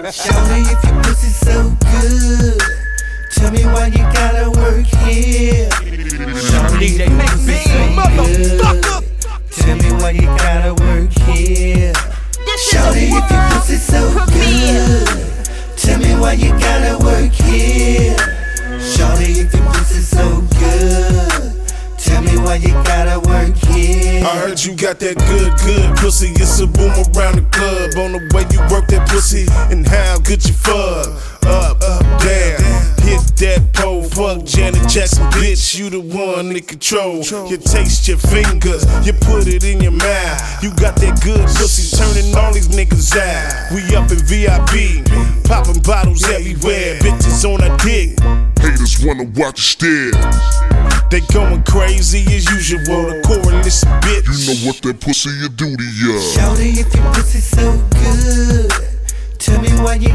Shawty, if your pussy so good, tell me why you gotta work here. Shawty, if your pussy so good, tell me why you gotta work here. Shawty, if your pussy so good, tell me why you gotta work here. Shawty, if your pussy so good, tell me why you gotta work here. I heard you got that good pussy. It's a boom around the club. On the way you work that pussy and how good you fuck. Up, down, hit that pole. Fuck Janet Jackson, bitch. You the one that control. You taste your fingers, you put it in your mouth. You got that good pussy, turning all these niggas out. We up in VIP, popping bottles everywhere. Bitches on our dick. Haters wanna watch stare. They going crazy as usual. The coalition, bitch. You know what that pussy you do to ya. Shawty, if your pussy so good, tell me why you